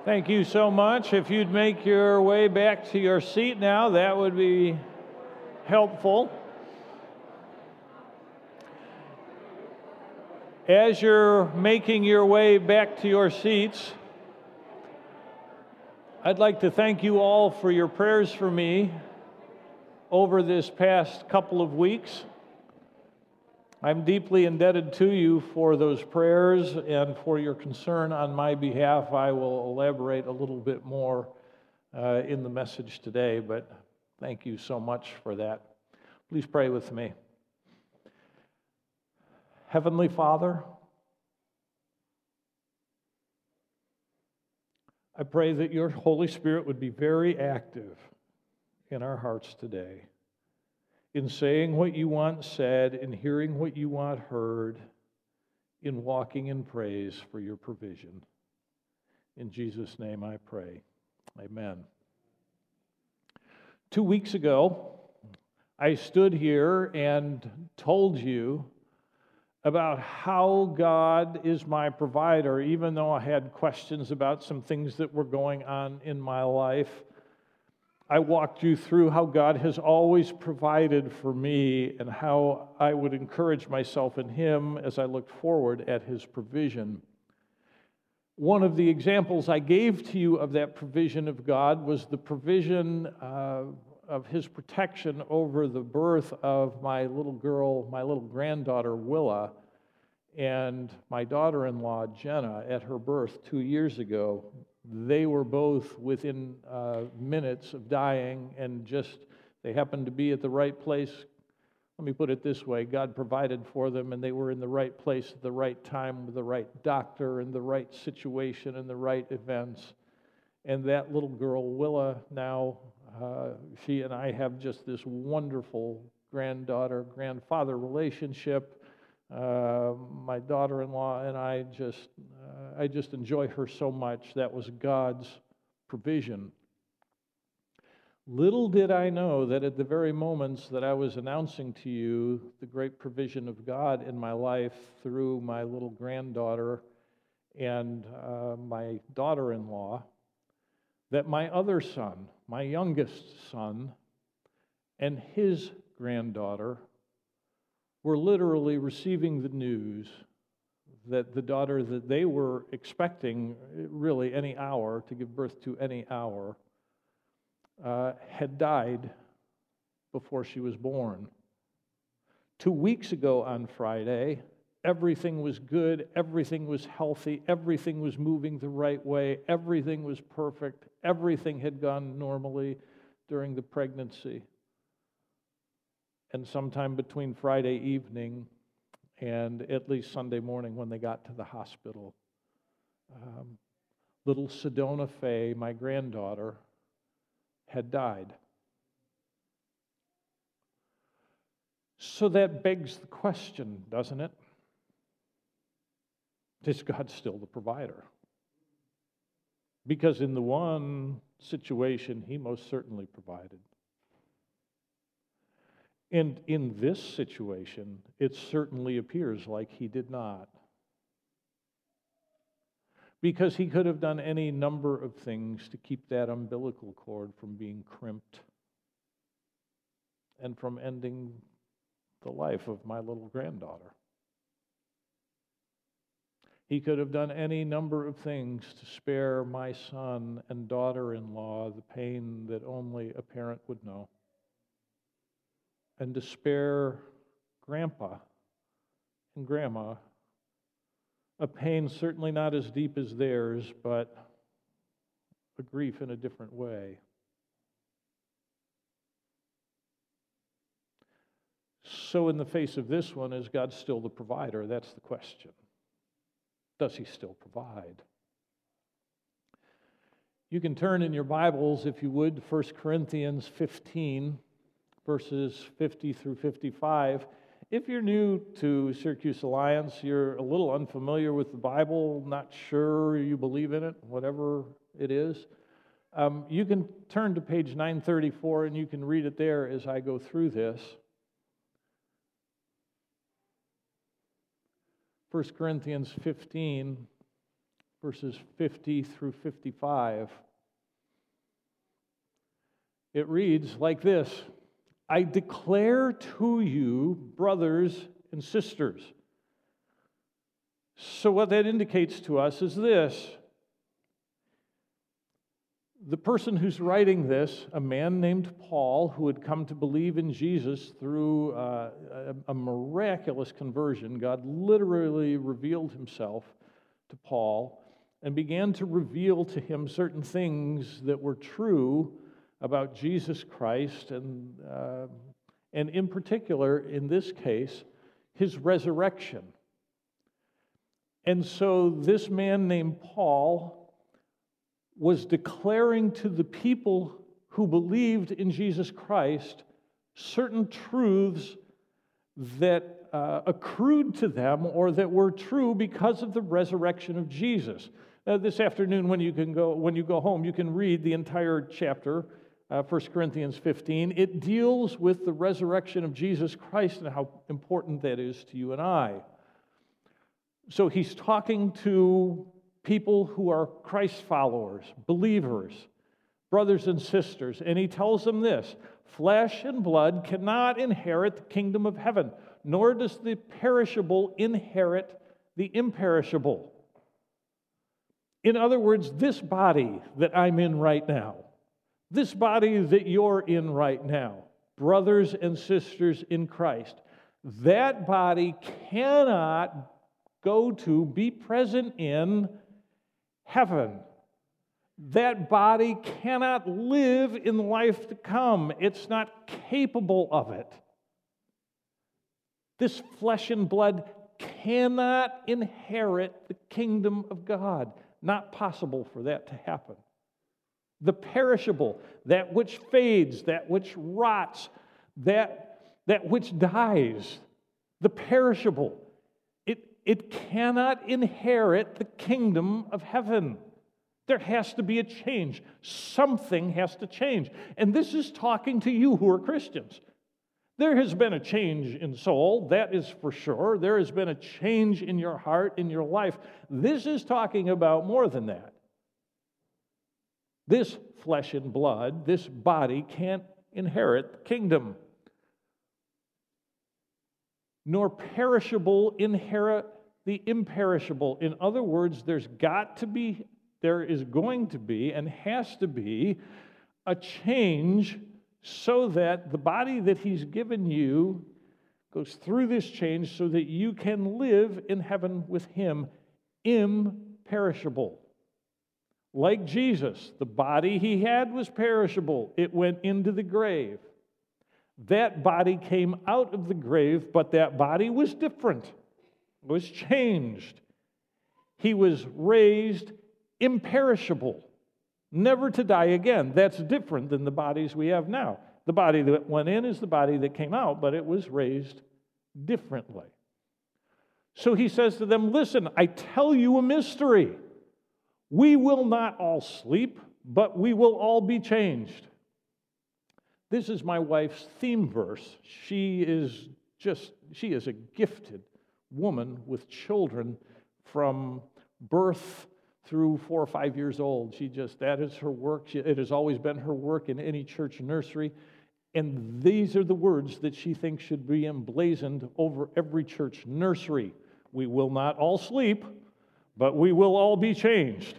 Thank you so much. If you'd make your way back to your seat now, that would be helpful. As you're making your way back to your seats, I'd like to thank you all for your prayers for me over this past couple of weeks. I'm deeply indebted to you for those prayers and for your concern on my behalf. I will elaborate a little bit more in the message today, but thank you so much for that. Please pray with me. Heavenly Father, I pray that your Holy Spirit would be very active in our hearts today, in saying what you want said, in hearing what you want heard, in walking in praise for your provision. In Jesus' name I pray. Amen. 2 weeks ago, I stood here and told you about how God is my provider, even though I had questions about some things that were going on in my life. I walked you through how God has always provided for me and how I would encourage myself in Him as I looked forward at His provision. One of the examples I gave to you of that provision of God was the provision of His protection over the birth of my little girl, my little granddaughter, Willa, and my daughter-in-law, Jenna, at her birth 2 years ago. They were both within minutes of dying, and they happened to be at the right place. Let me put it this way: God provided for them, and they were in the right place at the right time with the right doctor and the right situation and the right events. And that little girl, Willa, now, she and I have just this wonderful grandfather relationship. My daughter-in-law and I just enjoy her so much. That was God's provision. Little did I know that at the very moments that I was announcing to you the great provision of God in my life through my little granddaughter and my daughter-in-law, that my other son, my youngest son, and his granddaughter were literally receiving the news that the daughter that they were expecting really any hour, to give birth to any hour, had died before she was born. 2 weeks ago on Friday, everything was good, everything was healthy, everything was moving the right way, everything was perfect, everything had gone normally during the pregnancy. And sometime between Friday evening and at least Sunday morning when they got to the hospital, little Sedona Faye, my granddaughter, had died. So that begs the question, doesn't it? Is God still the provider? Because in the one situation, He most certainly provided. And in this situation, it certainly appears like He did not. Because He could have done any number of things to keep that umbilical cord from being crimped and from ending the life of my little granddaughter. He could have done any number of things to spare my son and daughter-in-law the pain that only a parent would know, and to spare Grandpa and Grandma a pain certainly not as deep as theirs, but a grief in a different way. So in the face of this one, is God still the provider? That's the question. Does He still provide? You can turn in your Bibles, if you would, 1 Corinthians 15, verses 50 through 55. If you're new to Syracuse Alliance, you're a little unfamiliar with the Bible, not sure you believe in it, whatever it is, you can turn to page 934 and you can read it there as I go through this. 1 Corinthians 15, verses 50 through 55. It reads like this: I declare to you, brothers and sisters. So what that indicates to us is this. The person who's writing this, a man named Paul, who had come to believe in Jesus through a miraculous conversion, God literally revealed himself to Paul and began to reveal to him certain things that were true about Jesus Christ, and in particular, in this case, his resurrection. And so this man named Paul was declaring to the people who believed in Jesus Christ certain truths that accrued to them or that were true because of the resurrection of Jesus. This afternoon, when you go home, you can read the entire chapter, 1 Corinthians 15. It deals with the resurrection of Jesus Christ and how important that is to you and I. So he's talking to people who are Christ followers, believers, brothers and sisters, and he tells them this: flesh and blood cannot inherit the kingdom of heaven, nor does the perishable inherit the imperishable. In other words, this body that I'm in right now, this body that you're in right now, brothers and sisters in Christ, that body cannot be present in heaven. That body cannot live in life to come. It's not capable of it. This flesh and blood cannot inherit the kingdom of God. Not possible for that to happen. The perishable, that which fades, that which rots, that which dies, the perishable, it cannot inherit the kingdom of heaven. There has to be a change. Something has to change. And this is talking to you who are Christians. There has been a change in soul, that is for sure. There has been a change in your heart, in your life. This is talking about more than that. This flesh and blood, this body can't inherit the kingdom. Nor perishable inherit the imperishable. In other words, there is going to be, and has to be, a change so that the body that he's given you goes through this change so that you can live in heaven with him, imperishable. Like Jesus, the body he had was perishable. It went into the grave. That body came out of the grave, but that body was different. It was changed. He was raised imperishable, never to die again. That's different than the bodies we have now. The body that went in is the body that came out, but it was raised differently. So he says to them, listen, I tell you a mystery. We will not all sleep, but we will all be changed. This is my wife's theme verse. She is a gifted woman with children from birth through 4 or 5 years old. That is her work. It has always been her work in any church nursery. And these are the words that she thinks should be emblazoned over every church nursery. We will not all sleep, but we will all be changed.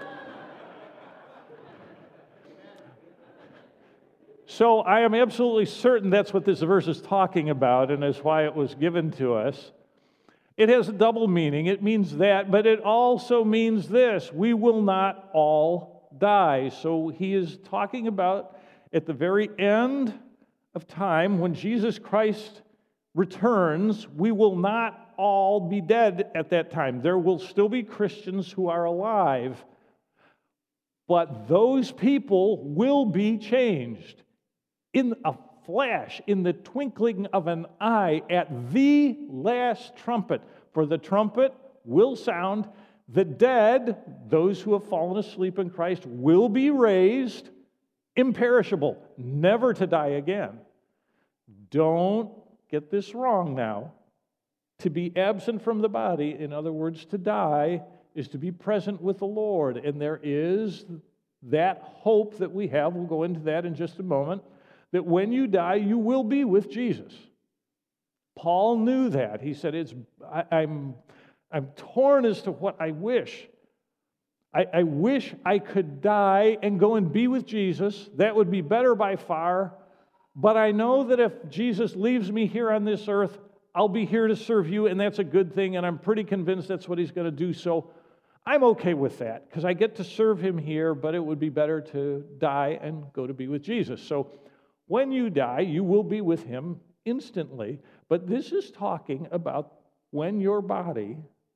So I am absolutely certain that's what this verse is talking about, and is why it was given to us. It has a double meaning. It means that, but it also means this: we will not all die. So he is talking about at the very end of time, when Jesus Christ returns, we will not all be dead at that time. There will still be Christians who are alive, but those people will be changed in a flash, in the twinkling of an eye, at the last trumpet. For the trumpet will sound, the dead, those who have fallen asleep in Christ, will be raised imperishable, never to die again. Don't get this wrong now. To be absent from the body, in other words, to die, is to be present with the Lord. And there is that hope that we have, we'll go into that in just a moment, that when you die, you will be with Jesus. Paul knew that. He said, I'm torn as to what I wish. I wish I could die and go and be with Jesus. That would be better by far. But I know that if Jesus leaves me here on this earth, I'll be here to serve you, and that's a good thing, and I'm pretty convinced that's what he's going to do. So I'm okay with that, because I get to serve him here, but it would be better to die and go to be with Jesus. So when you die, you will be with him instantly. But this is talking about when your body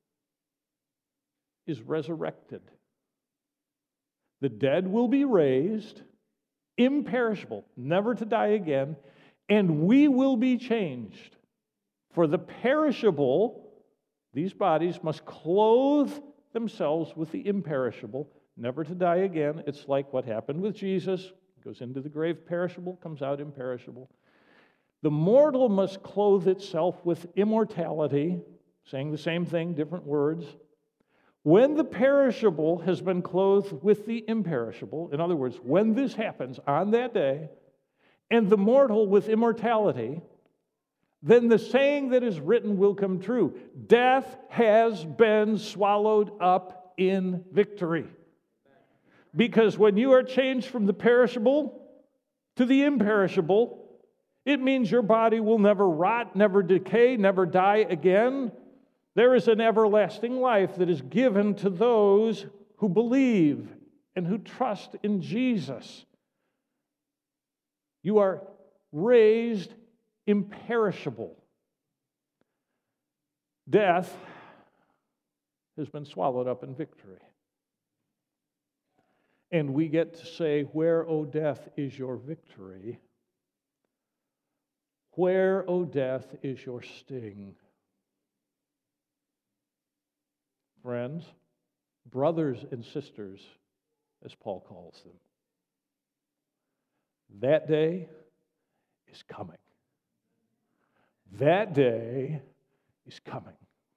is resurrected. The dead will be raised, imperishable, never to die again, and we will be changed. For the perishable, these bodies must clothe themselves with the imperishable, never to die again. It's like what happened with Jesus. Goes into the grave perishable, comes out imperishable. The mortal must clothe itself with immortality, saying the same thing, different words. When the perishable has been clothed with the imperishable, in other words, when this happens on that day, and the mortal with immortality, then the saying that is written will come true. Death has been swallowed up in victory. Because when you are changed from the perishable to the imperishable, it means your body will never rot, never decay, never die again. There is an everlasting life that is given to those who believe and who trust in Jesus. You are raised imperishable. Death has been swallowed up in victory. And we get to say, where, O death, is your victory? Where, O death, is your sting? Friends, brothers and sisters, as Paul calls them, that day is coming. That day is coming.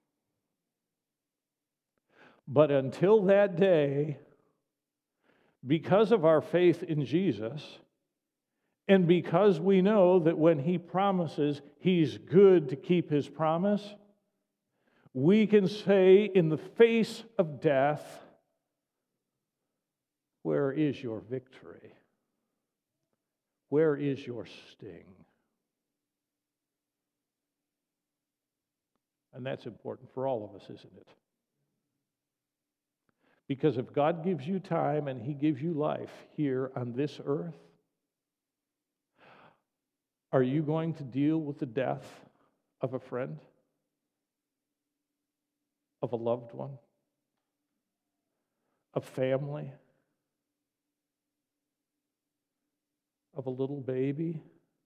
But until that day, because of our faith in Jesus, and because we know that when he promises, he's good to keep his promise, we can say in the face of death, where is your victory? Where is your sting? And that's important for all of us, isn't it? Because if God gives you time and he gives you life here on this earth, are you going to deal with the death of a friend? Of a loved one? Of family? Of a little baby?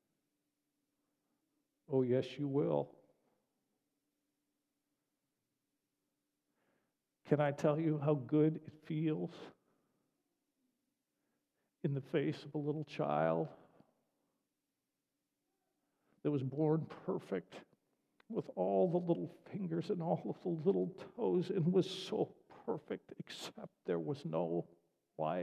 Oh, yes, you will. Can I tell you how good it feels in the face of a little child that was born perfect with all the little fingers and all of the little toes and was so perfect except there was no life?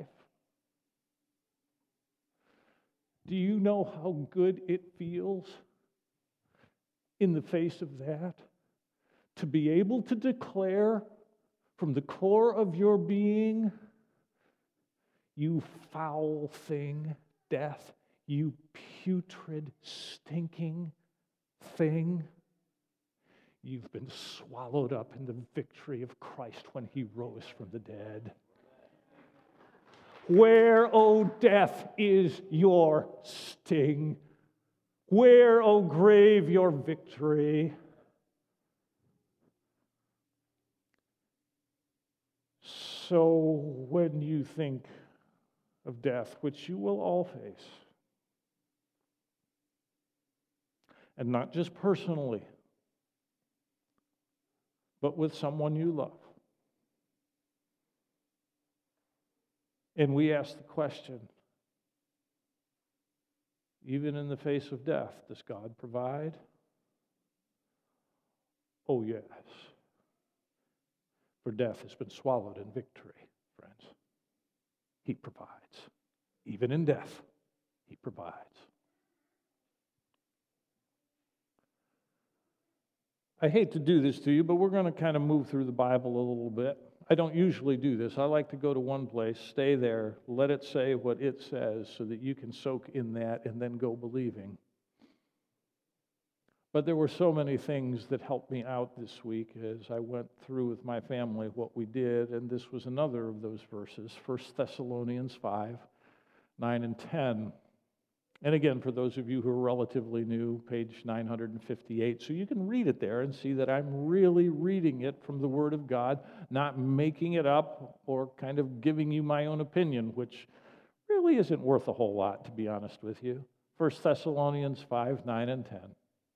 Do you know how good it feels in the face of that to be able to declare from the core of your being, you foul thing, death, you putrid, stinking thing, you've been swallowed up in the victory of Christ when he rose from the dead. Where, O death, is your sting? Where, O grave, your victory? So when you think of death, which you will all face, and not just personally, but with someone you love, and we ask the question, even in the face of death, does God provide? Oh, yes. For death has been swallowed in victory, friends. He provides. Even in death, He provides. I hate to do this to you, but we're going to kind of move through the Bible a little bit. I don't usually do this. I like to go to one place, stay there, let it say what it says so that you can soak in that and then go believing. But there were so many things that helped me out this week as I went through with my family what we did, and this was another of those verses, 1 Thessalonians 5, 9 and 10. And again, for those of you who are relatively new, page 958, so you can read it there and see that I'm really reading it from the Word of God, not making it up or kind of giving you my own opinion, which really isn't worth a whole lot, to be honest with you. 1 Thessalonians 5, 9 and 10.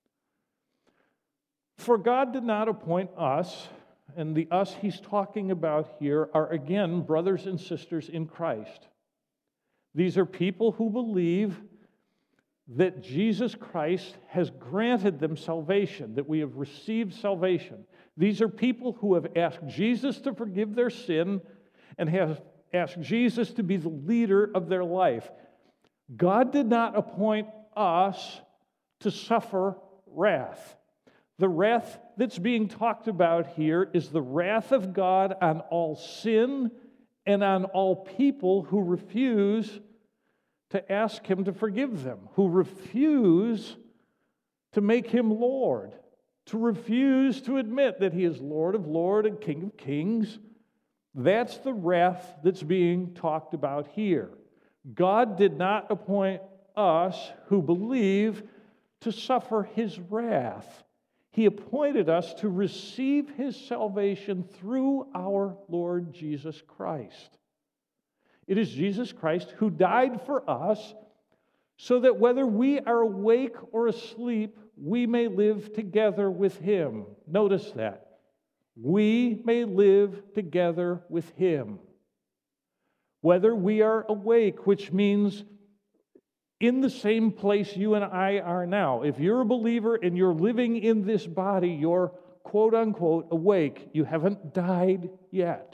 For God did not appoint us, and the us He's talking about here are again brothers and sisters in Christ. These are people who believe that Jesus Christ has granted them salvation, that we have received salvation. These are people who have asked Jesus to forgive their sin and have asked Jesus to be the leader of their life. God did not appoint us to suffer wrath. The wrath that's being talked about here is the wrath of God on all sin and on all people who refuse to ask Him to forgive them, who refuse to make Him Lord, to refuse to admit that He is Lord of lords and King of kings. That's the wrath that's being talked about here. God did not appoint us who believe to suffer His wrath. He appointed us to receive His salvation through our Lord Jesus Christ. It is Jesus Christ who died for us so that whether we are awake or asleep, we may live together with Him. Notice that. We may live together with Him. Whether we are awake, which means in the same place you and I are now. If you're a believer and you're living in this body, you're quote unquote awake. You haven't died yet.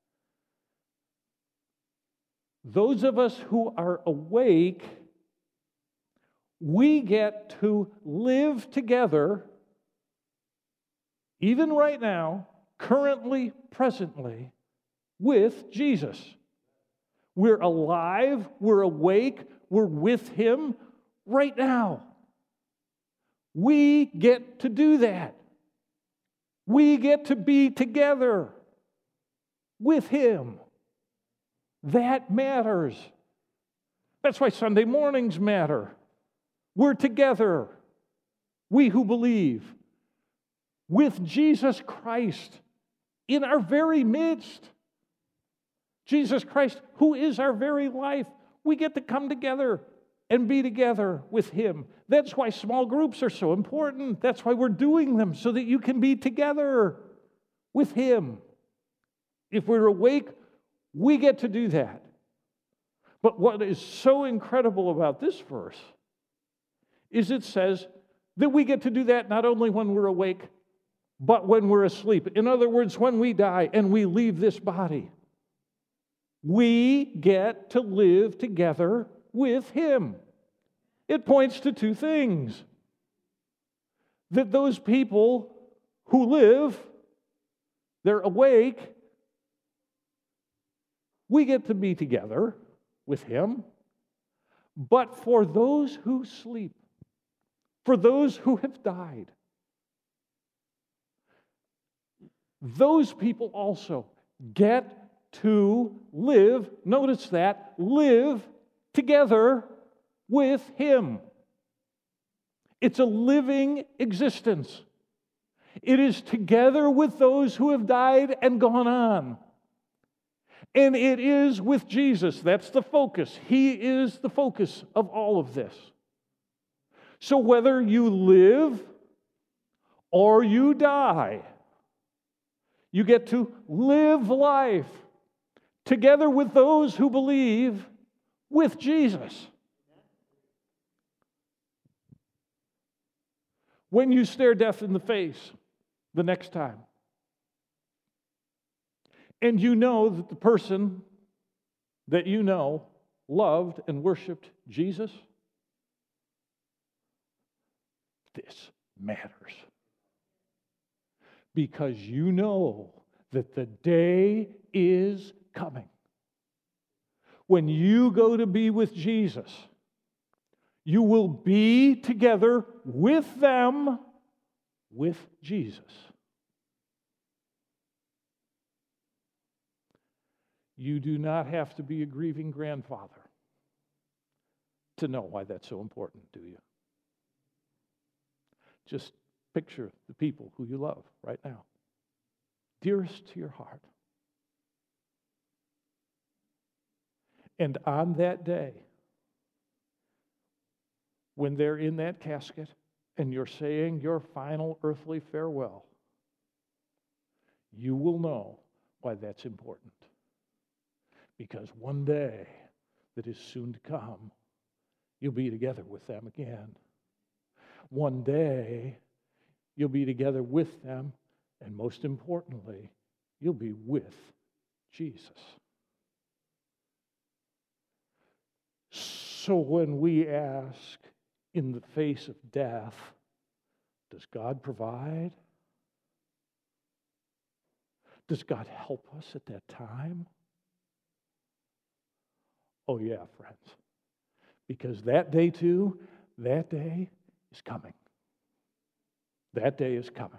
Those of us who are awake, we get to live together, even right now, currently, presently, with Jesus. We're alive, we're awake, we're with Him right now. We get to do that. We get to be together with Him. That matters. That's why Sunday mornings matter. We're together, we who believe, with Jesus Christ in our very midst. Jesus Christ, who is our very life. We get to come together and be together with Him. That's why small groups are so important. That's why we're doing them, so that you can be together with Him. If we're awake, we get to do that. But what is so incredible about this verse is it says that we get to do that not only when we're awake, but when we're asleep. In other words, when we die and we leave this body, we get to live together with Him. It points to two things. That those people who live, they're awake, we get to be together with Him. But for those who sleep, for those who have died, those people also get to live, notice that, live together with Him. It's a living existence. It is together with those who have died and gone on. And it is with Jesus. That's the focus. He is the focus of all of this. So whether you live or you die, you get to live life together with those who believe with Jesus. When you stare death in the face the next time, and you know that the person that you know loved and worshiped Jesus, this matters. Because you know that the day is coming when you go to be with Jesus. You will be together with them, with Jesus. You do not have to be a grieving grandfather to know why that's so important, do you? Just picture the people who you love right now, dearest to your heart. And on that day, when they're in that casket and you're saying your final earthly farewell, you will know why that's important. Because one day that is soon to come, you'll be together with them again. One day, you'll be together with them, and most importantly, you'll be with Jesus. So when we ask, in the face of death, does God provide? Does God help us at that time? Oh yeah, friends. Because that day too, that day is coming. That day is coming.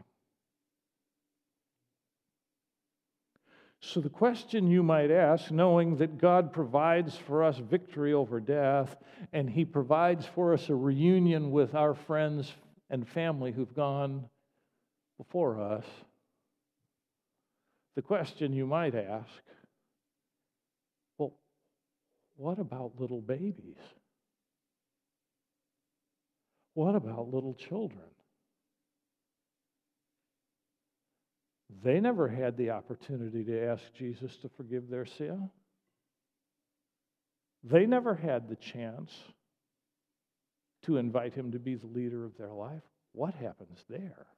So the question you might ask, knowing that God provides for us victory over death, and He provides for us a reunion with our friends and family who've gone before us, the question you might ask, well, what about little babies? What about little children? They never had the opportunity to ask Jesus to forgive their sin. They never had the chance to invite Him to be the leader of their life. What happens there?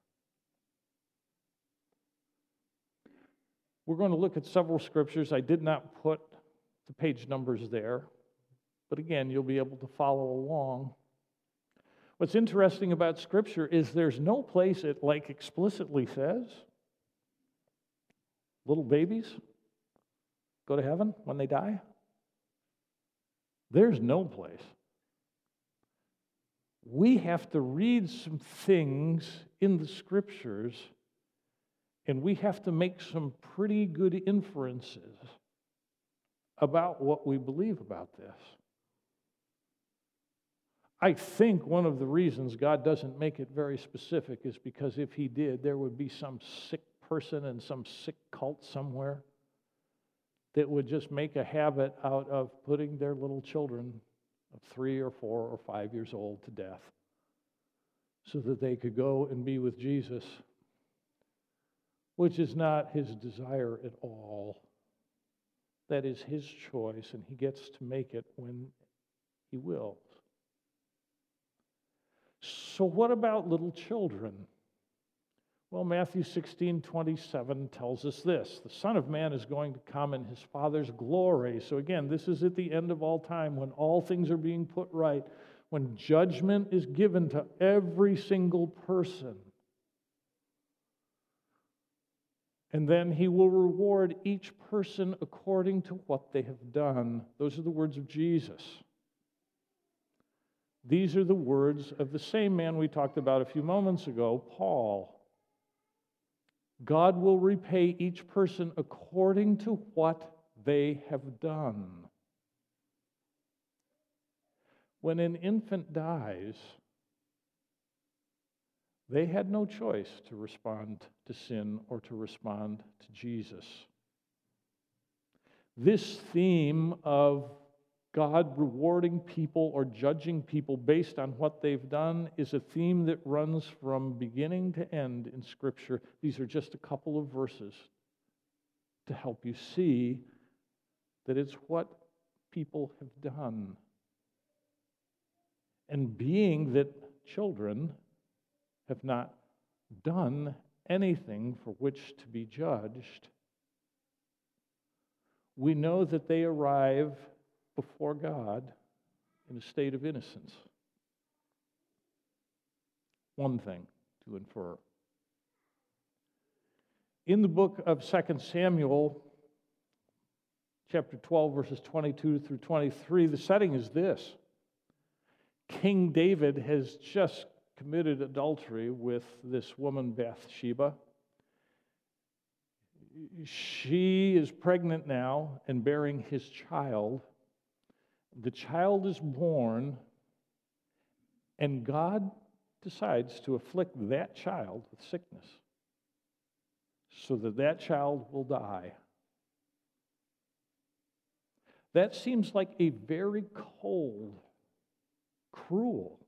We're going to look at several scriptures. I did not put the page numbers there, but again, you'll be able to follow along. What's interesting about Scripture is there's no place it explicitly says little babies go to heaven when they die. There's no place. We have to read some things in the Scriptures, and we have to make some pretty good inferences about what we believe about this. I think one of the reasons God doesn't make it very specific is because if He did, there would be some sick person in some sick cult somewhere that would just make a habit out of putting their little children of 3 or 4 or 5 years old to death so that they could go and be with Jesus, which is not His desire at all. That is His choice, and He gets to make it when He wills. So what about little children? Well, Matthew 16:27 tells us this. The Son of Man is going to come in His Father's glory. So again, this is at the end of all time when all things are being put right, when judgment is given to every single person. And then He will reward each person according to what they have done. Those are the words of Jesus. These are the words of the same man we talked about a few moments ago, Paul. God will repay each person according to what they have done. When an infant dies, they had no choice to respond to sin or to respond to Jesus. This theme of God rewarding people or judging people based on what they've done is a theme that runs from beginning to end in Scripture. These are just a couple of verses to help you see that it's what people have done. And being that children have not done anything for which to be judged, we know that they arrive before God in a state of innocence. One thing to infer. In the book of 2 Samuel, chapter 12, verses 22 through 23, the setting is this. King David has just committed adultery with this woman Bathsheba. She is pregnant now and bearing his child. The child is born, and God decides to afflict that child with sickness so that that child will die. That seems like a very cold, cruel,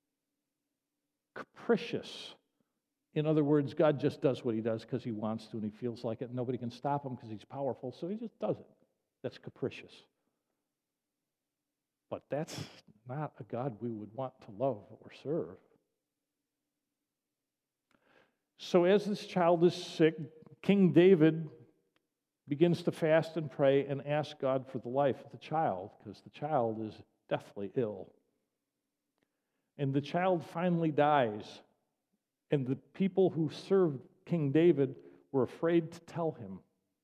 capricious. In other words, God just does what he does because he wants to and he feels like it, and nobody can stop him because he's powerful, so he just does it. That's capricious. But that's not a God we would want to love or serve. So as this child is sick, King David begins to fast and pray and ask God for the life of the child, because the child is deathly ill. And the child finally dies. And the people who served King David were afraid to tell him.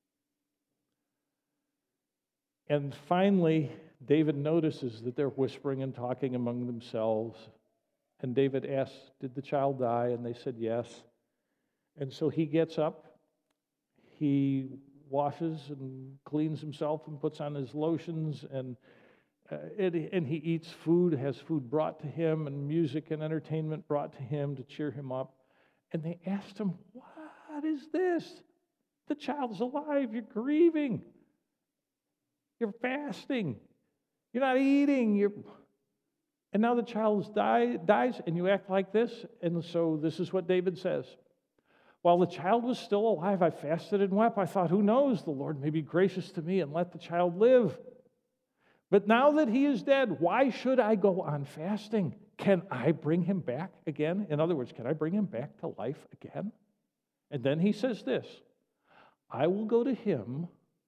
And finally, David notices that they're whispering and talking among themselves. And David asks, "Did the child die?" And they said yes. And so he gets up, he washes and cleans himself and puts on his lotions, and he eats food, has food brought to him, and music and entertainment brought to him to cheer him up. And they asked him, "What is this? The child's alive. You're grieving. You're fasting. You're not eating. And now the child dies, and you act like this?" And so this is what David says. "While the child was still alive, I fasted and wept. I thought, who knows, the Lord may be gracious to me and let the child live. But now that he is dead, why should I go on fasting? Can I bring him back again?" In other words, can I bring him back to life again? And then he says this, "I will go to him,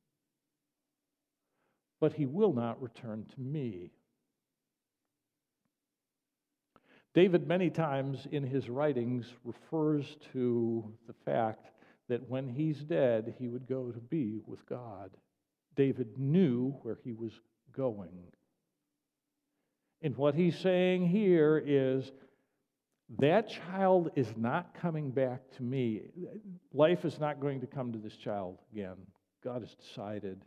but he will not return to me." David, many times in his writings, refers to the fact that when he's dead, he would go to be with God. David knew where he was going. And what he's saying here is, that child is not coming back to me. Life is not going to come to this child again. God has decided.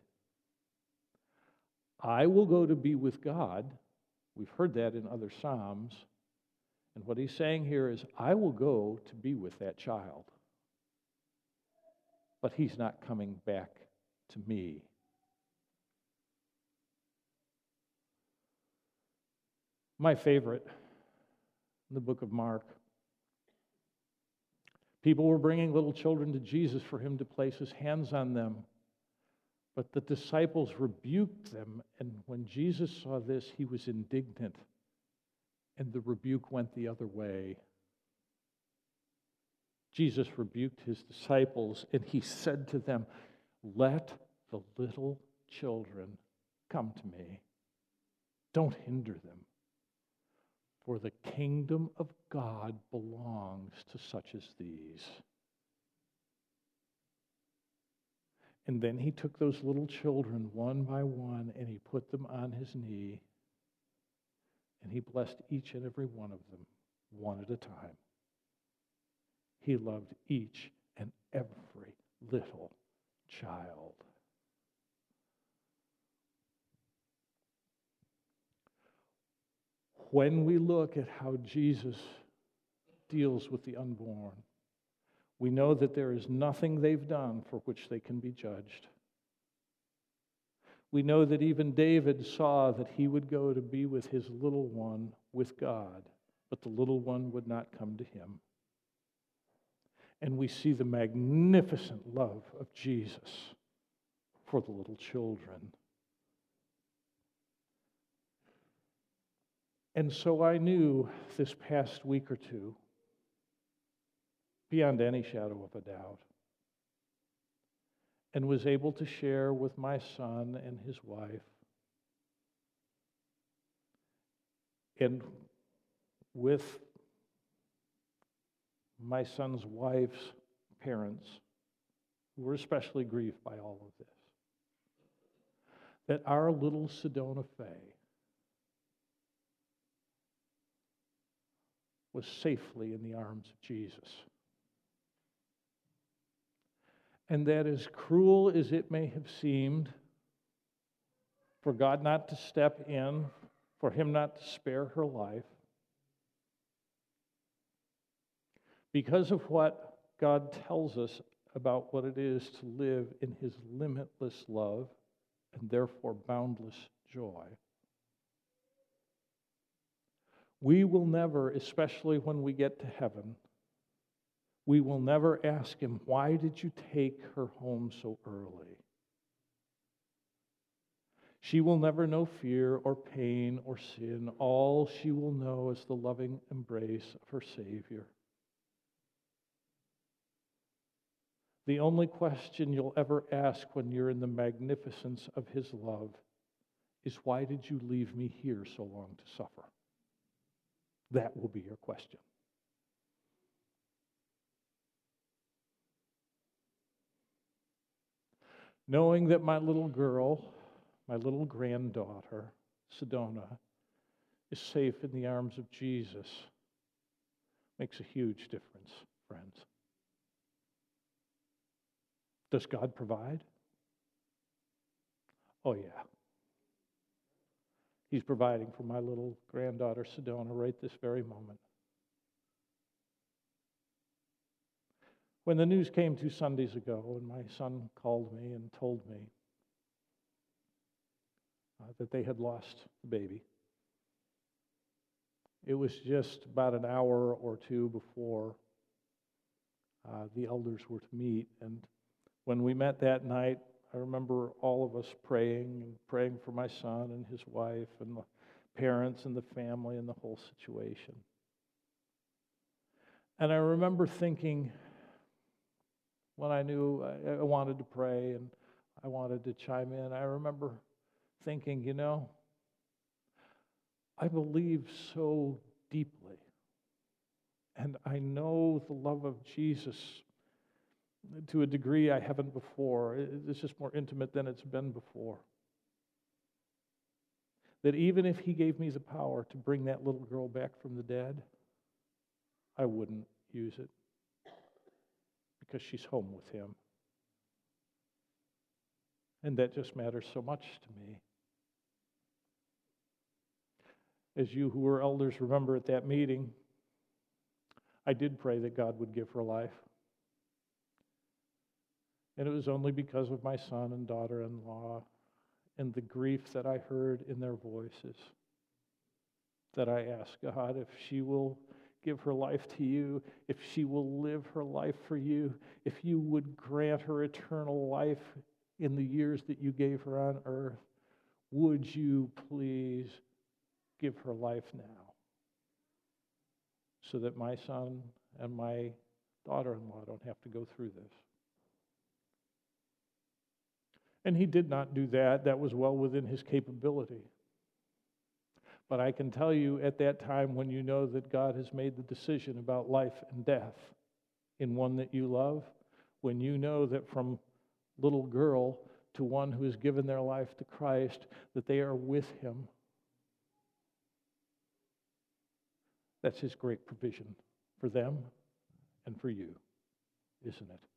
I will go to be with God. We've heard that in other Psalms. And what he's saying here is, I will go to be with that child. But he's not coming back to me. My favorite, in the book of Mark. People were bringing little children to Jesus for him to place his hands on them. But the disciples rebuked them, and when Jesus saw this, he was indignant. And the rebuke went the other way. Jesus rebuked his disciples, and he said to them, "Let the little children come to me. Don't hinder them, for the kingdom of God belongs to such as these." And then he took those little children one by one, and he put them on his knee. And he blessed each and every one of them, one at a time. He loved each and every little child. When we look at how Jesus deals with the unborn, we know that there is nothing they've done for which they can be judged. We know that even David saw that he would go to be with his little one with God, but the little one would not come to him. And we see the magnificent love of Jesus for the little children. And so I knew this past week or two, beyond any shadow of a doubt, and was able to share with my son and his wife and with my son's wife's parents, who were especially grieved by all of this, that our little Sedona Faye was safely in the arms of Jesus. And that, as cruel as it may have seemed, for God not to step in, for him not to spare her life, because of what God tells us about what it is to live in his limitless love and therefore boundless joy, we will never, especially when we get to heaven, we will never ask him, why did you take her home so early? She will never know fear or pain or sin. All she will know is the loving embrace of her Savior. The only question you'll ever ask when you're in the magnificence of his love is, why did you leave me here so long to suffer? That will be your question. Knowing that my little girl, my little granddaughter, Sedona, is safe in the arms of Jesus makes a huge difference, friends. Does God provide? Oh, yeah. He's providing for my little granddaughter, Sedona, right this very moment. When the news came 2 Sundays ago, and my son called me and told me that they had lost the baby, it was just about an hour or two before the elders were to meet. And when we met that night, I remember all of us praying for my son and his wife and the parents and the family and the whole situation. And I remember thinking, when I knew I wanted to pray and I wanted to chime in, I remember thinking, I believe so deeply, and I know the love of Jesus to a degree I haven't before. It's just more intimate than it's been before. That even if he gave me the power to bring that little girl back from the dead, I wouldn't use it, because she's home with him. And that just matters so much to me. As you who were elders remember at that meeting, I did pray that God would give her life. And it was only because of my son and daughter-in-law and the grief that I heard in their voices that I asked God, if she will give her life to you, if she will live her life for you, if you would grant her eternal life in the years that you gave her on earth, would you please give her life now, so that my son and my daughter-in-law don't have to go through this. And he did not do that. That was well within his capability. But I can tell you, at that time, when you know that God has made the decision about life and death in one that you love, when you know that from little girl to one who has given their life to Christ, that they are with him, that's his great provision for them and for you, isn't it?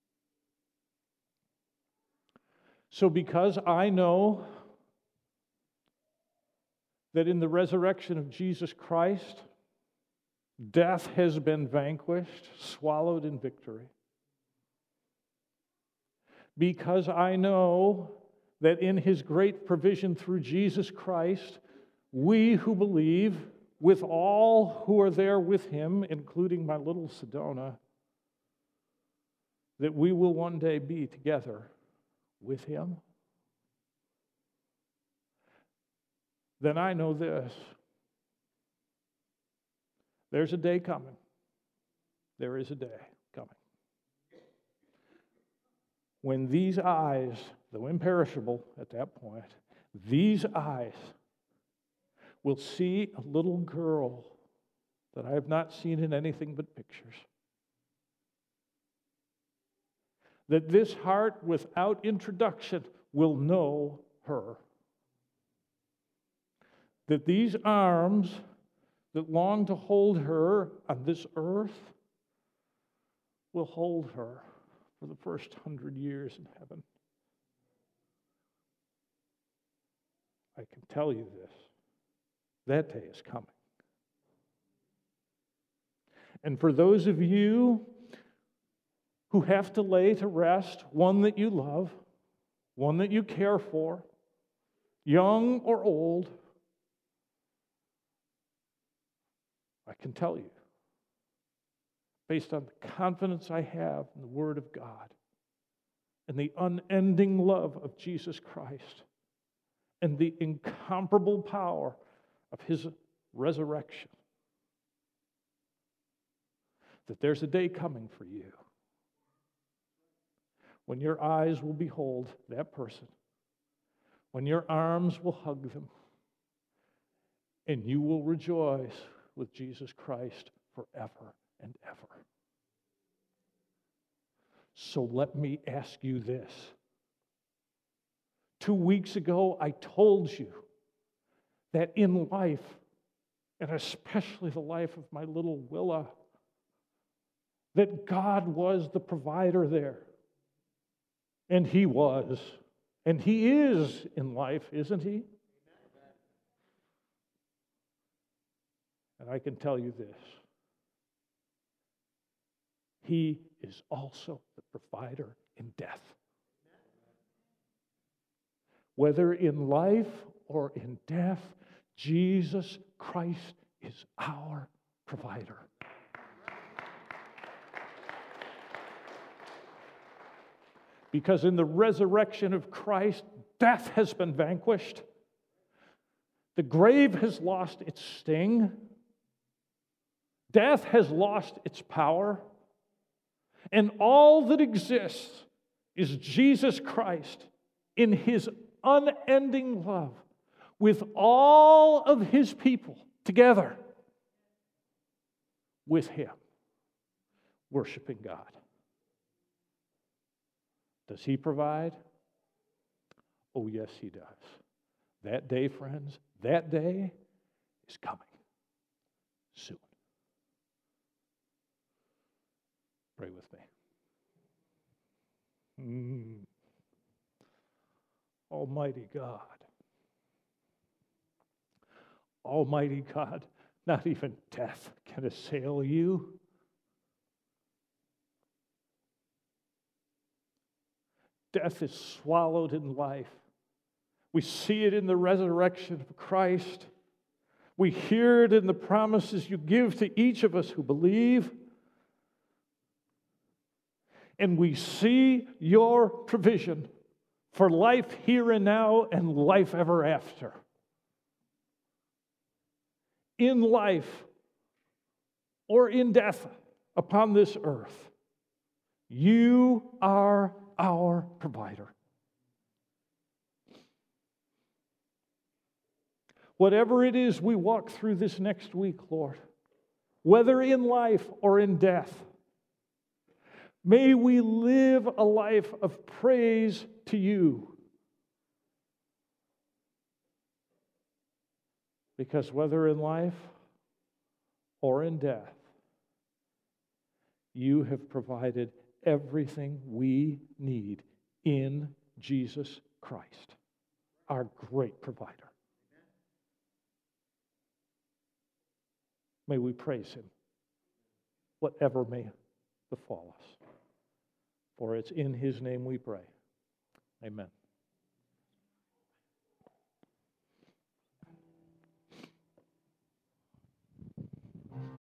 So because I know that in the resurrection of Jesus Christ, death has been vanquished, swallowed in victory. Because I know that in his great provision through Jesus Christ, we who believe, with all who are there with him, including my little Sedona, that we will one day be together with him, then I know this. There's a day coming. There is a day coming when these eyes, though imperishable at that point, these eyes will see a little girl that I have not seen in anything but pictures. That this heart without introduction will know her. That these arms that long to hold her on this earth will hold her for the first 100 years in heaven. I can tell you this. That day is coming. And for those of you who have to lay to rest one that you love, one that you care for, young or old, I can tell you, based on the confidence I have in the Word of God and the unending love of Jesus Christ and the incomparable power of His resurrection, that there's a day coming for you when your eyes will behold that person, when your arms will hug them, and you will rejoice with Jesus Christ forever and ever. So let me ask you this. 2 weeks ago, I told you that in life, and especially the life of my little Willa, that God was the provider there. And He was. And He is in life, isn't He? And I can tell you this. He is also the provider in death. Whether in life or in death, Jesus Christ is our provider. Because in the resurrection of Christ, death has been vanquished. The grave has lost its sting. Death has lost its power. And all that exists is Jesus Christ in His unending love with all of His people together with Him, worshiping God. Does He provide? Oh, yes, He does. That day, friends, that day is coming soon. Pray with me. Almighty God. Almighty God, not even death can assail you. Death is swallowed in life. We see it in the resurrection of Christ. We hear it in the promises you give to each of us who believe. And we see your provision for life here and now and life ever after. In life or in death upon this earth, you are our provider. Whatever it is we walk through this next week, Lord, whether in life or in death, may we live a life of praise to you. Because whether in life or in death, you have provided everything we need in Jesus Christ, our great provider. May we praise Him, whatever may befall us. For it's in His name we pray. Amen.